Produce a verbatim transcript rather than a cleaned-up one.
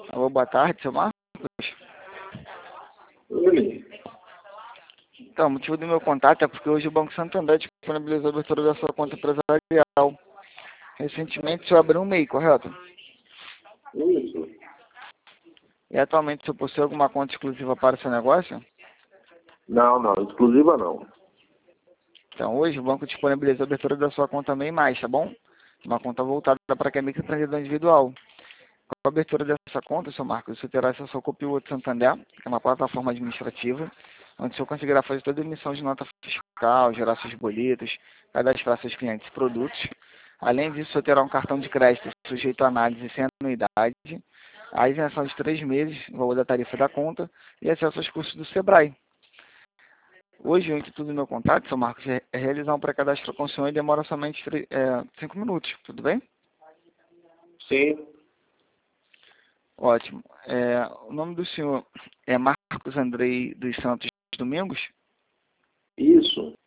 Alô, boa tarde, seu Marcos. Oi. Então, o motivo do meu contato é porque hoje o Banco Santander disponibilizou a abertura da sua conta empresarial. Recentemente, o senhor abriu um M E I, correto? Isso. E atualmente, o senhor possui alguma conta exclusiva para o seu negócio? Não, não, exclusiva não. Então, hoje o banco disponibilizou a abertura da sua conta M E I mais, tá bom? Uma conta voltada para quem é microempreendedor individual. Com a abertura dessa conta, seu Marcos, você terá acesso ao Copilot Santander, que é uma plataforma administrativa, onde o senhor conseguirá fazer toda a emissão de nota fiscal, gerar seus boletos, cadastrar seus clientes e produtos. Além disso, o senhor terá um cartão de crédito sujeito a análise sem anuidade, a isenção de três meses, o valor da tarifa da conta e acesso aos cursos do Sebrae. Hoje, o intuito do meu contato, seu Marcos, é realizar um pré-cadastro com o senhor e demora somente cinco minutos, tudo bem? Sim. Ótimo. É, o nome do senhor é Marcos Andrei dos Santos Domingos? Isso.